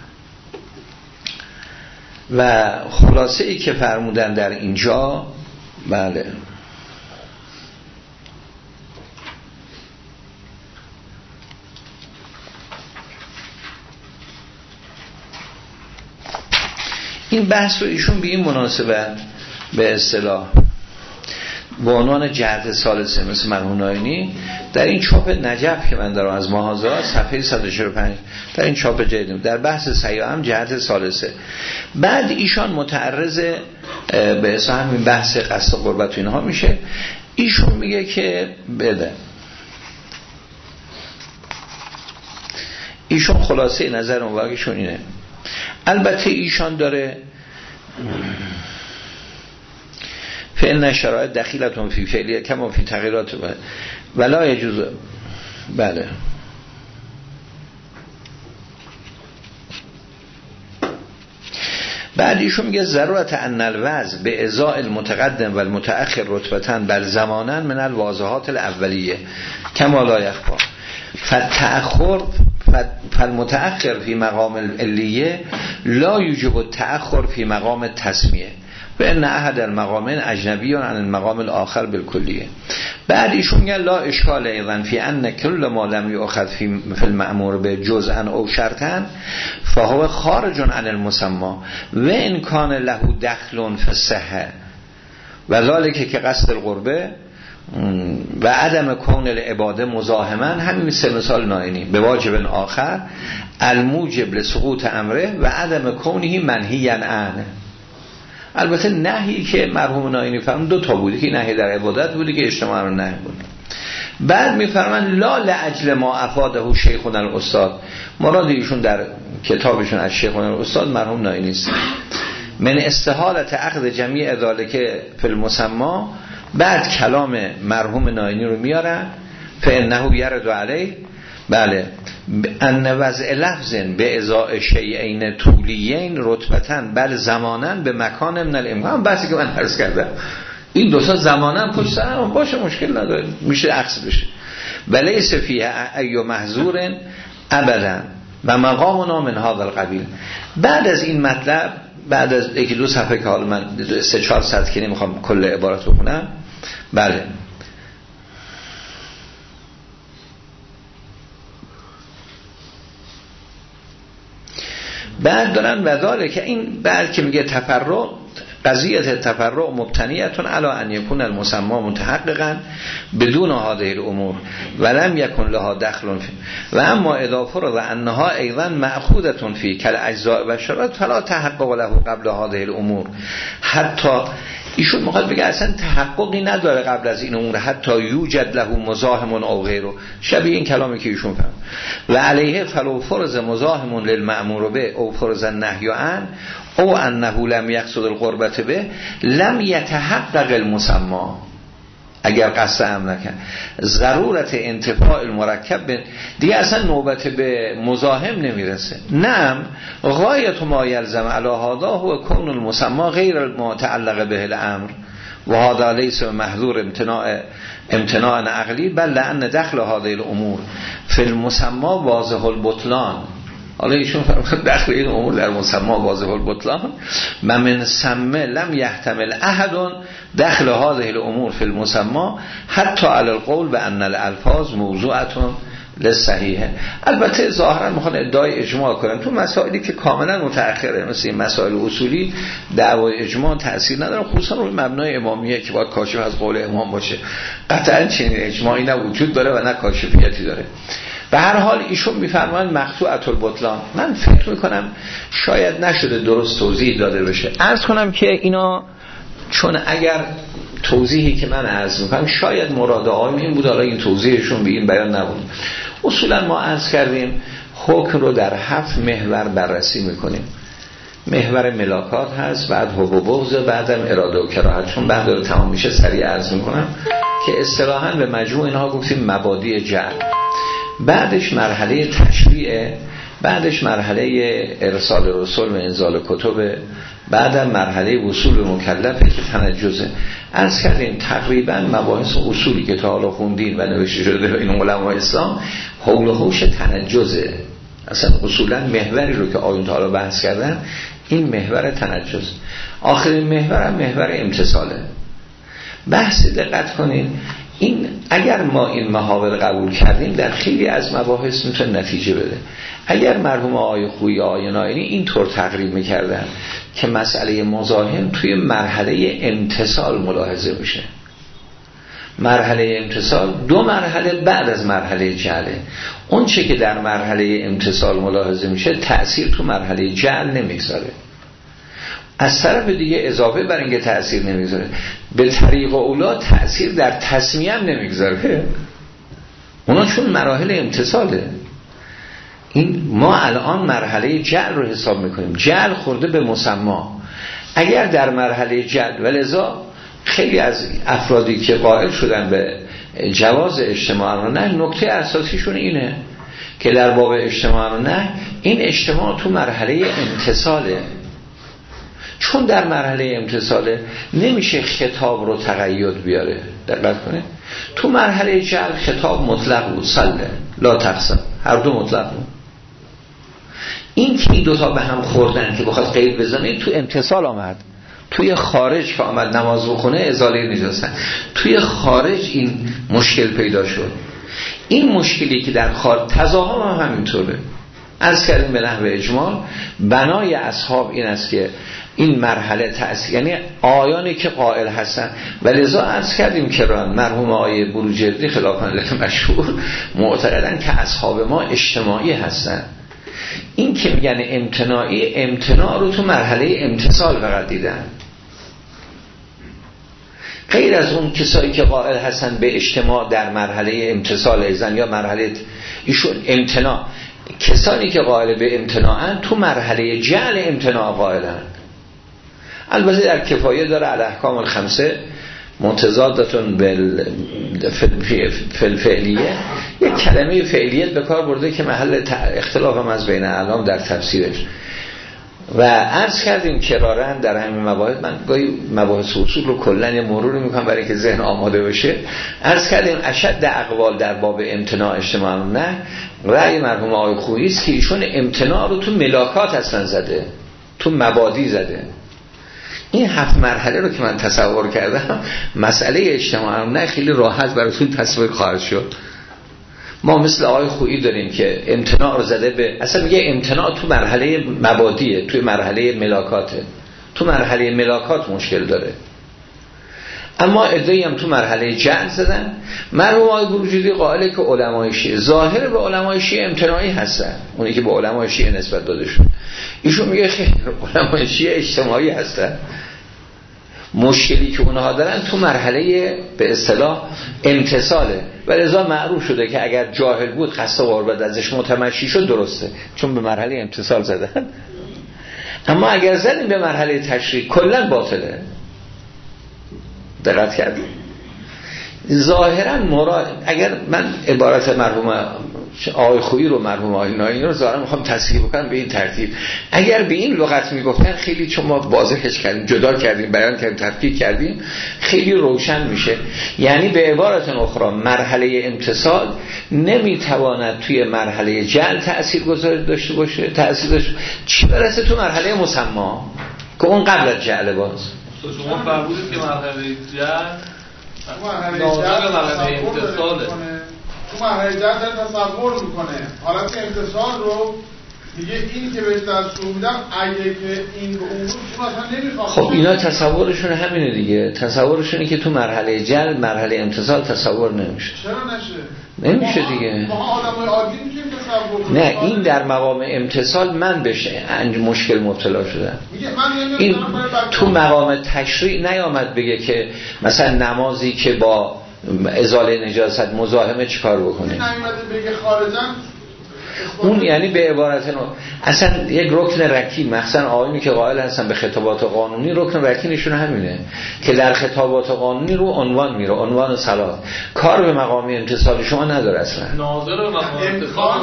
و خلاصه ای که فرمودن در اینجا، بله، این بحث رو ایشون به این مناسبت به اصطلاح به عنوان جهت ثالثه مثل مرحوم ناینی در این چاپ نجف که من دارم از محاضرات صفحه 145 در این چاپ جدید در بحث صحیح هم جهت ثالثه. بعد ایشان متعرض به اصطلاح همین بحث قصد قربت و اینها میشه. ایشون میگه که بده ایشون خلاصه نظر مبارکشون اینه. البته ایشان داره فعل شرایط دخیلتون فی فعلیه کما فی تغییرات ولا یجوز. بله بعد ایشون میگه ضرورت ان الوضع به ازاء المتقدم و المتأخر رتبتن بل زمانن من الواضحات الاولیه کما لا یخفا. فالمتأخر فی مقام العلیه لا یوجب التأخر فی مقام التسمیه و ان احد المقامین اجنبی عن المقام الاخر بالکلیه. بعد ایشون میگه لا اشکال ایضا فی ان کل ما لم یؤخذ فی المأمور به جزءا او شرطا فهو خارج عن المسمى و ان کان له دخل فی الصحه و ذلک که قصد القربه و عدم کون العباده مزاحما، همین مثال ناینی به واجب آخر الموجب لسقوط امره و عدم کونه منهیا عنه. البته نهی که مرحوم ناینی فرمود دو تا بودی، که نهی در عبادت بودی که اجتماع رو نهی بود. بعد میفرمان لا لاجل ما افاده شیخنا الاستاد، مراد ایشون در کتابشون از شیخنا الاستاد مرحوم ناینی است، من استحالت عقد جمیع ذالک فی المسمى. بعد کلام مرحوم ناینی رو میارن فانه یرد علیه، بله، ان وضع لفظ به ازاء شیئین طولیین رتبتن بل زمانن به مکان من الامکان. بحثی که من عرض کردم این دو تا زمانن پشت سر هم باشه، مشکل نداره، میشه عکس بشه. ولیس فیه ای محظور ابدا و مقامنا من هذا القبیل. بعد از این مطلب، بعد از یکی دو صفحه که حالا من 3-4 سطر که نمیخوام کل عبارت بخونم، بله، بعد دارن وذاله که این بعد که میگه تفرع، قضیه تفرع مبتنیتون علی ان یکون المسمى متحققا بدون هذه الامور ولم یکن لها دخل و اما اضافه رو و انها ایضا مأخوذه فی کالاجزاء و شرط فلا تحقق له قبل هذه الامور. حتی ایشون میخواد بگه اصلا تحققی نداره قبل از این امور، حتی یوجد له مزاحم او غیره، شبیه این کلامی که ایشون فهم. و علیه فلو فرض مزاحم للمأمور به او فرض النهی عن او انه لم یقصد القربت به لم یتحقق المسمى. اگر قصد هم نکن ضرورت انتفاع المرکب دیگه اصلا نوبت به مزاحم نمیرسه. نعم غایت ما یلزم علی هذا هو کون المسمى غیر متعلق به الامر و هذا لیس محظور امتناع عقلی بل لان دخل هذه الامور فی المسمى واضح البطلان. حالا ایشون فرمود دخل این امور در مسمى واضح البطلان و من سمه لم یحتمل احد دخل هذه الامور فی المسمى حتی علی القول بان الالفاظ موضوعتون للصحیحه. البته ظاهرا میخوان ادعای اجماع کنن تو مسائلی که کاملا متأخره، مثل این مسائل اصولی دعوای اجماع تأثیر نداره، خصوصا روی مبنای امامیه که باید کاشف از قول امام باشه. قطعا چنین اجماعی نه وجود داره و نه کاشفیتی داره. به هر حال ایشون میفرمایند مقطوعة البطلان. من فکر میکنم شاید نشده درست توضیح داده بشه. عرض کنم که اینا چون اگر توضیحی که من عرض میکنم شاید مراد آقایم این بود، حالا این توضیحشون به این بیان نبود. اصولا ما عرض کردیم حکم رو در 7 محور بررسی میکنیم. محور ملاکات هست، بعد حب و بغض، بعدم اراده و کراهت. چون بعد رو تمام میشه سریع عرض میکنم که اصطلاحاً به مجموع اینها گفتیم مبادی جعل. بعدش مرحله تشریع، بعدش مرحله ارسال رسول و انزال کتب، بعدم مرحله وصول به مکلفه که تنجزه. عرض کردیم تقریبا مباحث اصولی که تا حالا خوندین و نوشته شده به این علمای اسلام حول و حوش تنجزه. اصلا اصولا محوری رو که آیون تا حالا بحث کردن این محور تنجز. آخرین محور هم محور امتصاله. بحث دقت کنین، این اگر ما این محاور قبول کردیم در خیلی از مباحث میتونه نتیجه بده. اگر مرحوم آقای خویی آقای ناینی اینطور تقریب میکردن که مسئله مزاحم توی مرحله امتصال ملاحظه میشه. مرحله امتصال 2 مرحله بعد از مرحله جعله. اون چه که در مرحله امتصال ملاحظه میشه تأثیر تو مرحله جعل نمیگذاره. از طرف دیگه اضافه بر اینکه تأثیر نمیگذاره، به طریق اولا تأثیر در تسمیه هم نمیگذاره. اونا چون مراحل امتصاله. این ما الان مرحله جعل رو حساب میکنیم. جعل خورده به مسمى. اگر در مرحله جعل، ولذا خیلی از افرادی که قائل شدن به جواز اجتماع رو نه، نکته اساسیشون اینه که در باب اجتماع رو نه، این اجتماع تو مرحله امتصاله. چون در مرحله امتصاله نمیشه خطاب رو تقید بیاره. دقت کنید تو مرحله جعل خطاب مطلق بود، سله لا تقسم، هر دو مطلق بود. این که این دوتا به هم خوردن که بخواد قید بزنه تو امتصال آمد. توی خارج که آمد نماز بخونه ازاله نجاست، توی خارج این مشکل پیدا شد. این مشکلی که در خارج تضاهم هم همینطوره. از کردیم به نحو اجمال بنای اصحاب این است که این مرحله تأثیر، یعنی آیانی که قائل هستن، ولذا از کردیم که مرحوم آقای بروجردی خلافاً مشهور معتقدن که اصحاب ما اجتماعی هستن. این که میگن امتناعی، امتناع رو تو مرحله امتصال فقط دیدن. غیر از اون کسایی که قائل هستن به اجتماع در مرحله امتصال ایزن یا مرحله ایشون امتناع، کسانی که قائل به امتناعن تو مرحله جعل امتناع قائلن. البته در کفایه داره الاحکام الخمسه متضادتون فعلیه، یک کلمه فعلیت به کار برده که محل اختلاف هم از بین اعلام در تفسیرش. و عرض کردیم کرارن در همین مباحث، من گاهی مباحث اصول رو کلن مروری میکنم برای که ذهن آماده بشه. عرض کردیم اشد اقوال در باب امتناع اجتماع نه رأی مرحوم آقای خویی است که ایشون امتناع رو تو ملاکات اصلا زده، تو مبادی زده. این 7 مرحله رو که من تصور کردم مسئله اجتماع نه خیلی راحت براتون تصور خواهد شد. ما مثل آقای خویی داریم که امتناع رو زده به، اصلا میگه امتناع تو مرحله مبادیه، تو مرحله ملاکاته، تو مرحله ملاکات مشکل داره. اما ادعی هم تو مرحله جعل زدن. مرحوم آقای بروجردی قائله که علمای شیعه ظاهر به علمای شیعه امتناعی هستن، اونی که به علمای شیعه نسبت داده شد. ایشون میگه خیر علمای شیعه اجتماعی هستن. مشکلی که اونها دارن تو مرحله به اصطلاح امتصاله، ولذا معروف شده که اگر جاهل بود قصد قربت ازش متمشی شد درسته، چون به مرحله امتصال زدن. اما اگر زدیم به مرحله تشریع کلا باطله. دقت کردیم ظاهرا مراد، اگر من عبارت مرحوم آقای خویی رو مرحوم آقای ناینی رو ظاهرا میخوام تصحیح بکنم به این ترتیب، اگر به این لغت میگفتن خیلی، چون ما واضحش کردیم، جدا کردیم، بیان کردیم، تفکیک کردیم، خیلی روشن میشه. یعنی به عبارت اخرى مرحله امتصال نمیتواند توی مرحله جعل تاثیرگذاری داشته باشه، تاثیر داشته، چی برسه تو مرحله مسما که اون قبل از جعل باز. شما فرمودید که مرحله جعل ناظر مرحله امتصاله، تو مرحله جعل تصور میکنه حالت امتصال رو، میگه این که بهش دستور میدم اگه که این به اون شما اصلا نمیخواد. خب اینا تصورشون همینه دیگه، تصورشونه که تو مرحله جعل مرحله امتصال تصور نمیشه. چرا نشه؟ نمیشه دیگه. ما آدمای عادی میتونیم تصور کنیم. نه این در مقام امتصال من بشه مشکل مبتلا شدم. این تو مقام تشریع نیامد بگه که مثلا نمازی که با ازاله نجاست مزاحمه چیکار بکنه. نمیاد بگه خارجن. اون یعنی به عبارت اصلا یک رکن رکین، مثلا آقایونی که قائل هستن به خطابات قانونی، رکن رکینشون همینه که در خطابات قانونی رو عنوان میره، عنوان صلات، کار به مقام امتصال شما نداره اصلا. ناظر به مقام امتصال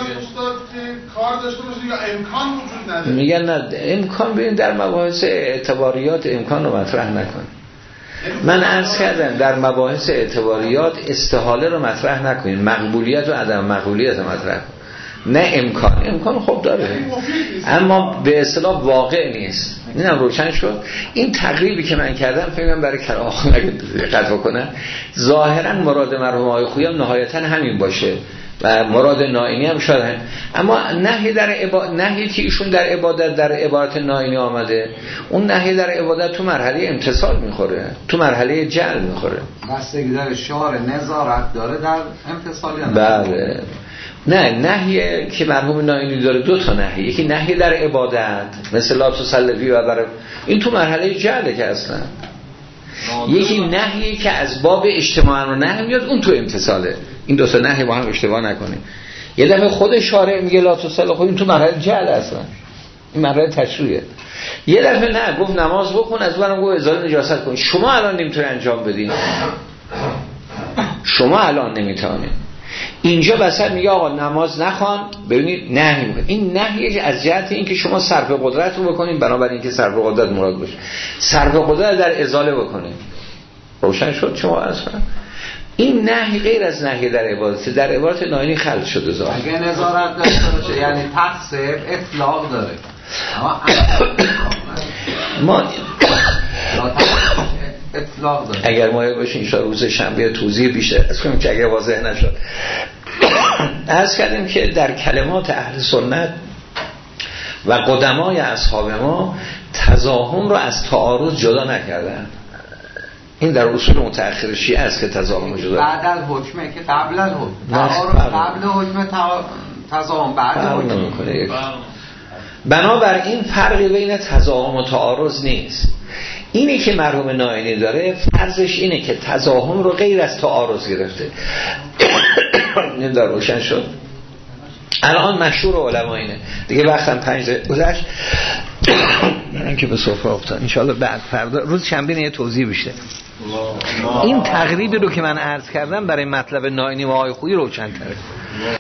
کار داشته باشه یا امکان وجود نداره. میگن نه امکان، ببین در مباحث اعتباریات امکان رو مطرح نکن. من عرض کردم در مباحث اعتباریات استحاله رو مطرح نکنین، مقبولیت و عدم مقبولیت رو مطرح کن، نه امکان خوب داره اما به اصطلاح واقع نیست. اینم روشن شد. این تقریبی که من کردم فکرم برای کلاخ دقت بکنن، ظاهرا مراد مرحوم آقای خویی هم نهایتا همین باشه و مراد ناینی هم شاید هم. اما نهی در نهی که ایشون در عبادت در عبارت ناینی آمده، اون نهی در عبادت تو مرحله امتصال میخوره، تو مرحله جعل میخوره. بستگی داره شعار نظارت داره در امتصال یا نه؟ بله. نه نهی که مرحوم ناینی داره دو تا نهی، یکی نهی در عبادت مثل لا تصلی و برای این تو مرحله جعله که اصلا، یکی نهی که از باب اجتماع رو نهی میاد اون تو امتصاله. این دو تا نهی با هم اشتباه نکنیم. یه دفعه خود شارع میگه لا تصلی، خب این تو مرحله جعل اصلا، این مرحله تشریعه. یه دفعه نه گفت نماز بخون، از اونم گفت ازاله نجاست کن. شما الان نمیتونید انجام بدین، شما الان نمیتونید. اینجا بسر میگه آقا نماز نخوان، ببینید نهی میکنه. این نهی از جهت اینکه شما صرف قدرت رو بکنید، بنابراین اینکه صرف قدرت مراد باشه، صرف قدرت در ازاله بکنید. روشن شد شما اصلا. این نهی غیر از نهی در عبادت، در عبادت ناینی خلق شده ظاهر. اگه نظارت داشته باشه یعنی تقصیر اطلاق داره، ما اطلاق داره. اگر ما باشیم ان روز شنبه توضیح بیشتر از کنیم که اگر واضح نشد. عرض کردیم که در کلمات اهل سنت و قدمای اصحاب ما تزاحم رو از تعارض جدا نکردن. این در اصول متأخر شیعه است که تزاحم جدا بعد از حکمه که قبل از حکم تعارض، قبل حکم تزاحم، بعد حکم میکنه. بنابراین فرقی بین تزاحم و تعارض نیست. اینی که مرحوم ناینی داره فرضش اینه که تزاحم رو غیر از تعارض گرفته. نمیدار روشن شد. الان مشهور علما اینه دیگه. وقتم 5 دقیقه گذشت. من که به سفره افتاد انشالله بعد فردا روز شنبه یه توضیح بیشتر. این تقریبی رو که من عرض کردم برای مطلب ناینی و آقای خویی روشن تره.